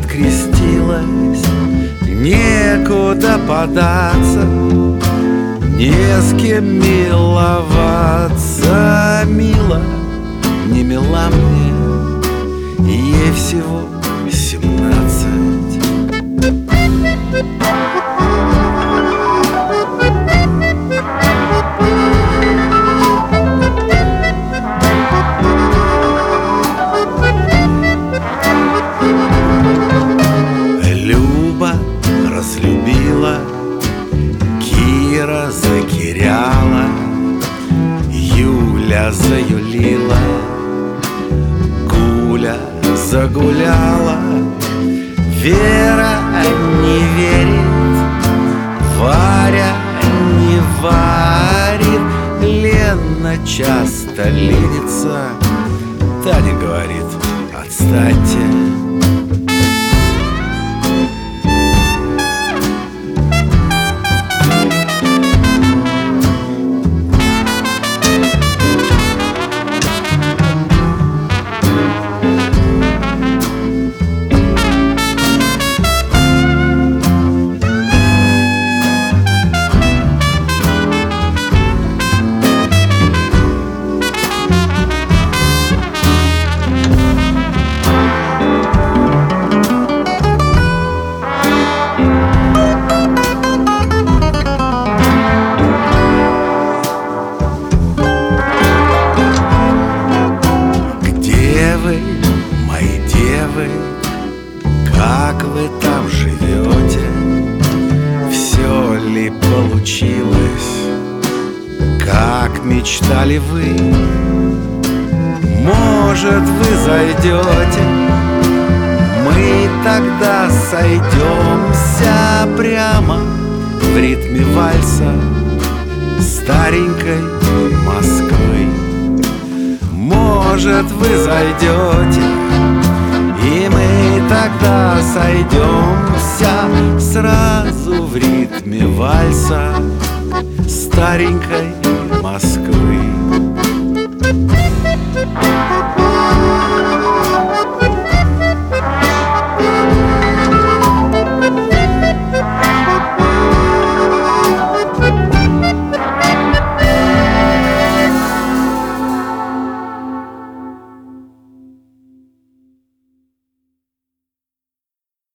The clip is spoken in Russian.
раскрестилась, некуда податься, не с кем миловаться. Мила, не мила мне, ей всего 17. Люба разлюбила, Кира закиряла, Юля заюлила, Гуля загуляла, Вера не верит, Варя не варит, Лена часто ленится, Таня говорит: отстаньте. Мои девы, как вы там живете? Все ли получилось, как мечтали вы? Может, вы зайдете, мы тогда сойдемся прямо в ритме вальса старенькой Москвы. Может, вы зайдете, и мы тогда сойдемся сразу в ритме вальса старенькой Москвы.